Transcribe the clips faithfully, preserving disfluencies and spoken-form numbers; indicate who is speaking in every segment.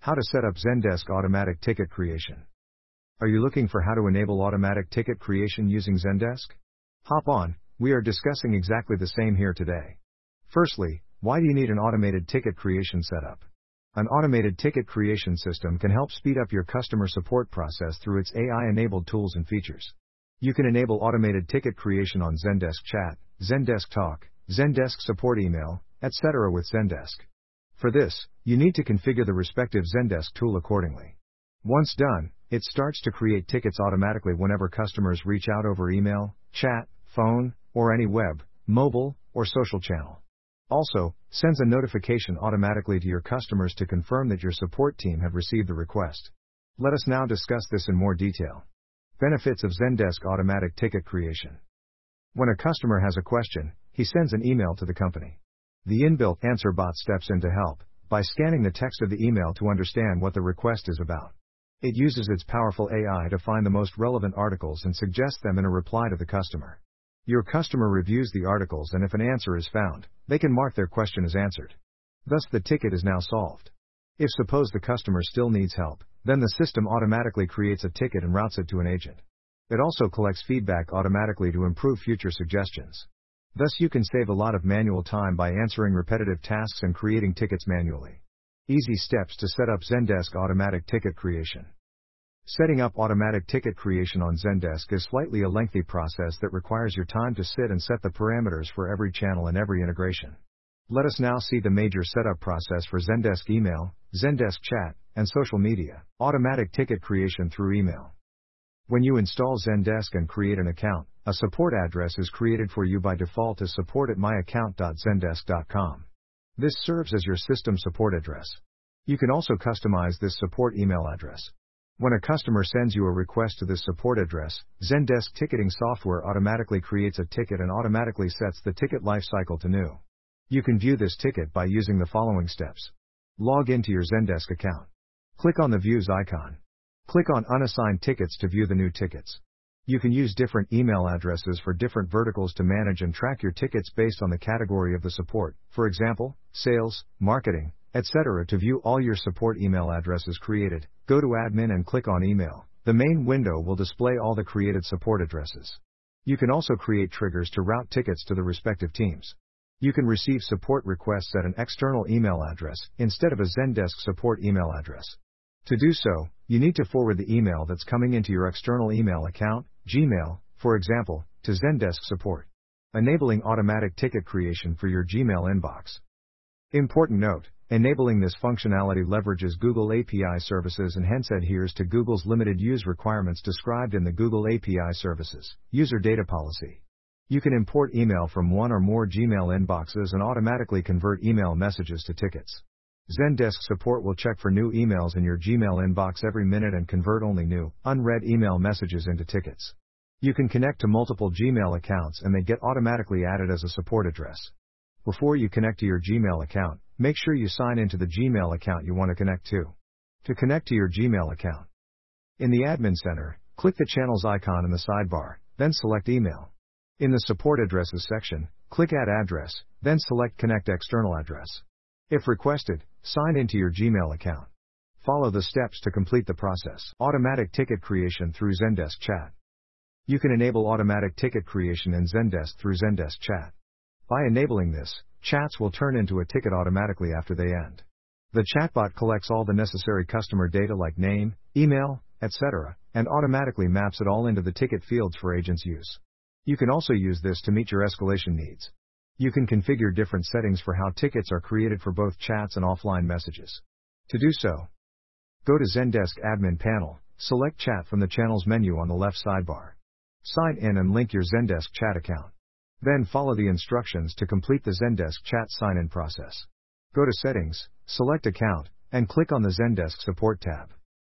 Speaker 1: How to set up Zendesk automatic ticket creation. Are you looking for how to enable automatic ticket creation using Zendesk? Hop on, we are discussing exactly the same here today. Firstly, why do you need an automated ticket creation setup? An automated ticket creation system can help speed up your customer support process through its A I-enabled tools and features. You can enable automated ticket creation on Zendesk Chat, Zendesk Talk, Zendesk Support Email, et cetera with Zendesk. For this, you need to configure the respective Zendesk tool accordingly. Once done, it starts to create tickets automatically whenever customers reach out over email, chat, phone, or any web, mobile, or social channel. Also, sends a notification automatically to your customers to confirm that your support team have received the request. Let us now discuss this in more detail. Benefits of Zendesk automatic ticket creation. When a customer has a question, he sends an email to the company. The inbuilt answer bot steps in to help, by scanning the text of the email to understand what the request is about. It uses its powerful A I to find the most relevant articles and suggest them in a reply to the customer. Your customer reviews the articles, and if an answer is found, they can mark their question as answered. Thus the ticket is now solved. If suppose the customer still needs help, then the system automatically creates a ticket and routes it to an agent. It also collects feedback automatically to improve future suggestions. Thus you can save a lot of manual time by answering repetitive tasks and creating tickets manually. Easy steps to set up Zendesk automatic ticket creation. Setting up automatic ticket creation on Zendesk is slightly a lengthy process that requires your time to sit and set the parameters for every channel and every integration. Let us now see the major setup process for Zendesk Email, Zendesk Chat, and social media. Automatic ticket creation through email. When you install Zendesk and create an account, a support address is created for you by default as support at my account dot zendesk dot com. This serves as your system support address. You can also customize this support email address. When a customer sends you a request to this support address, Zendesk ticketing software automatically creates a ticket and automatically sets the ticket lifecycle to new. You can view this ticket by using the following steps. Log into your Zendesk account. Click on the Views icon. Click on Unassigned Tickets to view the new tickets. You can use different email addresses for different verticals to manage and track your tickets based on the category of the support, for example, sales, marketing, et cetera. To view all your support email addresses created, go to Admin and click on Email. The main window will display all the created support addresses. You can also create triggers to route tickets to the respective teams. You can receive support requests at an external email address, instead of a Zendesk support email address. To do so, you need to forward the email that's coming into your external email account, Gmail, for example, to Zendesk support. Enabling automatic ticket creation for your Gmail inbox. Important note, enabling this functionality leverages Google A P I services and hence adheres to Google's limited use requirements described in the Google A P I Services User Data Policy. You can import email from one or more Gmail inboxes and automatically convert email messages to tickets. Zendesk support will check for new emails in your Gmail inbox every minute and convert only new, unread email messages into tickets. You can connect to multiple Gmail accounts and they get automatically added as a support address. Before you connect to your Gmail account, make sure you sign into the Gmail account you want to connect to. To connect to your Gmail account, in the Admin Center, click the Channels icon in the sidebar, then select Email. In the Support Addresses section, click Add Address, then select Connect External Address. If requested, sign into your Gmail account. Follow the steps to complete the process. Automatic ticket creation through Zendesk Chat. You can enable automatic ticket creation in Zendesk through Zendesk Chat. By enabling this, chats will turn into a ticket automatically after they end. The chatbot collects all the necessary customer data like name, email, et cetera, and automatically maps it all into the ticket fields for agents' use. You can also use this to meet your escalation needs. You can configure different settings for how tickets are created for both chats and offline messages. To do so, go to Zendesk Admin Panel, select Chat from the Channels menu on the left sidebar. Sign in and link your Zendesk Chat account. Then follow the instructions to complete the Zendesk Chat sign-in process. Go to Settings, select Account, and click on the Zendesk Support tab.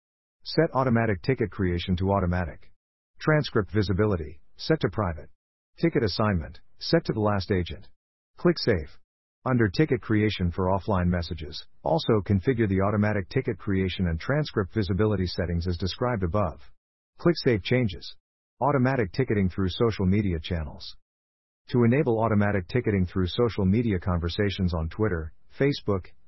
Speaker 1: Set Automatic Ticket Creation to Automatic. Transcript Visibility, set to Private. Ticket Assignment, set to the last agent. Click Save. Under Ticket Creation for offline messages, also configure the automatic ticket creation and transcript visibility settings as described above. Click Save Changes. Automatic ticketing through social media channels. To enable automatic ticketing through social media conversations on Twitter, Facebook,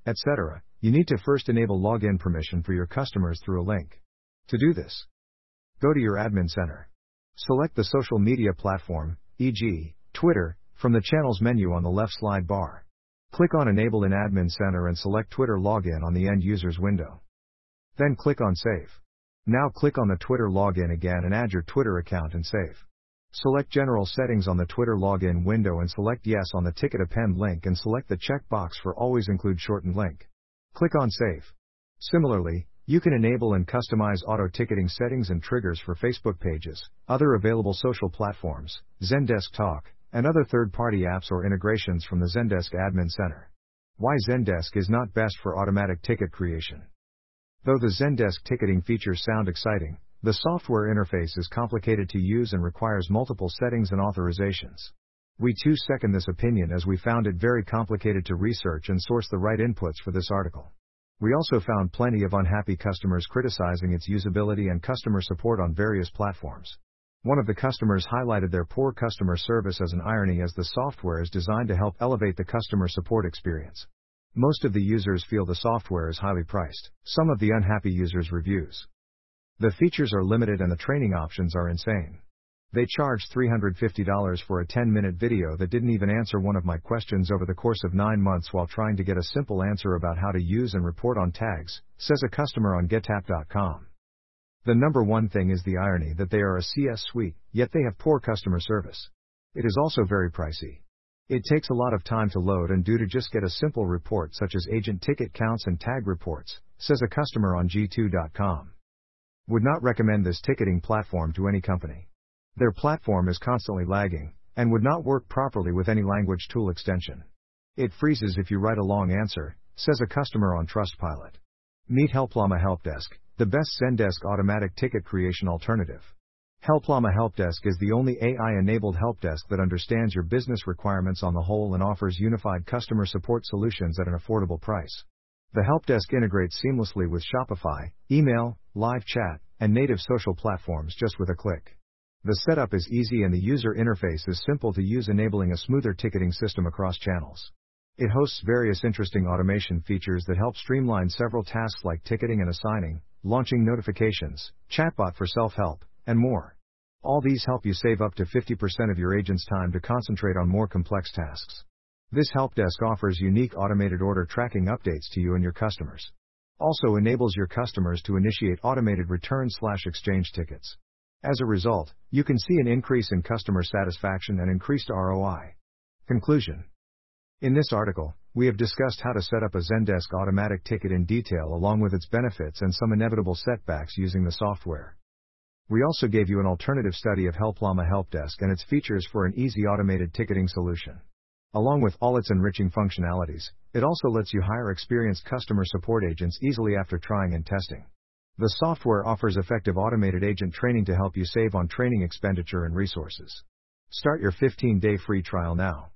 Speaker 1: et cetera, you need to first enable login permission for your customers through a link. To do this, go to your admin center. Select the social media platform, for example, Twitter, from the Channels menu on the left slide bar. Click on Enable in Admin Center and select Twitter Login on the End Users window. Then click on Save. Now click on the Twitter Login again and add your Twitter account and save. Select General Settings on the Twitter Login window and select Yes on the Ticket Append link and select the checkbox for Always Include Shortened Link. Click on Save. Similarly, you can enable and customize auto-ticketing settings and triggers for Facebook pages, other available social platforms, Zendesk Talk, and other third-party apps or integrations from the Zendesk Admin Center. Why Zendesk is not best for automatic ticket creation. Though the Zendesk ticketing features sound exciting, the software interface is complicated to use and requires multiple settings and authorizations. We too second this opinion as we found it very complicated to research and source the right inputs for this article. We also found plenty of unhappy customers criticizing its usability and customer support on various platforms. One of the customers highlighted their poor customer service as an irony, as the software is designed to help elevate the customer support experience. Most of the users feel the software is highly priced. Some of the unhappy users' reviews. The features are limited and the training options are insane. They charge three hundred fifty dollars for a ten minute video that didn't even answer one of my questions over the course of nine months while trying to get a simple answer about how to use and report on tags, says a customer on GetTap dot com. The number one thing is the irony that they are a C S suite, yet they have poor customer service. It is also very pricey. It takes a lot of time to load and do to just get a simple report such as agent ticket counts and tag reports, says a customer on G two dot com. Would not recommend this ticketing platform to any company. Their platform is constantly lagging, and would not work properly with any language tool extension. It freezes if you write a long answer, says a customer on Trustpilot. Meet Helplama Helpdesk, the best Zendesk automatic ticket creation alternative. Helplama Helpdesk is the only A I-enabled helpdesk that understands your business requirements on the whole and offers unified customer support solutions at an affordable price. The helpdesk integrates seamlessly with Shopify, email, live chat, and native social platforms just with a click. The setup is easy and the user interface is simple to use, enabling a smoother ticketing system across channels. It hosts various interesting automation features that help streamline several tasks like ticketing and assigning, launching notifications, chatbot for self-help, and more. All these help you save up to fifty percent of your agent's time to concentrate on more complex tasks. This helpdesk offers unique automated order tracking updates to you and your customers. Also enables your customers to initiate automated return/exchange tickets. As a result, you can see an increase in customer satisfaction and increased R O I. Conclusion. In this article, we have discussed how to set up a Zendesk automatic ticket in detail along with its benefits and some inevitable setbacks using the software. We also gave you an alternative study of Helplama Helpdesk and its features for an easy automated ticketing solution. Along with all its enriching functionalities, it also lets you hire experienced customer support agents easily after trying and testing. The software offers effective automated agent training to help you save on training expenditure and resources. Start your fifteen day free trial now.